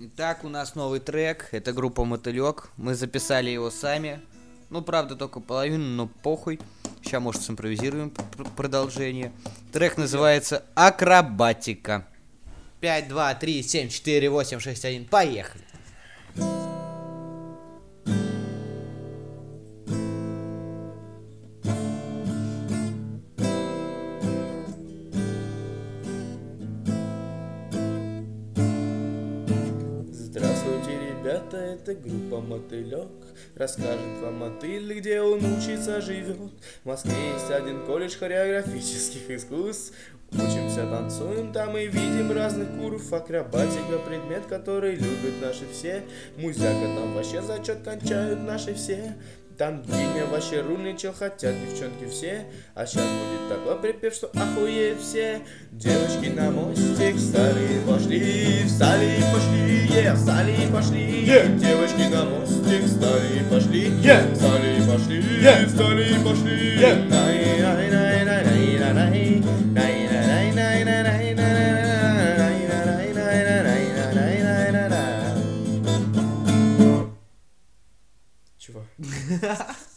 Итак, у нас новый трек, это группа Мотылек, мы записали его сами, ну, правда, только половину, но похуй, сейчас, может, симпровизируем продолжение. Трек называется «Акробатика». 5, 2, 3, 7, 4, 8, 6, 1, поехали! Здравствуйте, ребята, это группа Мотылек. Расскажет вам мотыль, где он учится, живет. В Москве есть один колледж хореографических искусств. Учимся, танцуем там и видим разных куров. Акробатика — предмет, который любят наши все. Музяка там вообще зачет кончают наши все. Там Диня вообще рульничал, хотят девчонки все. А сейчас будет такой припев, что охуеют все. Девочки на мостик встали и пошли, встали и пошли, встали и пошли. Девочки на мостик встали и пошли, встали и пошли, встали и пошли. Чего?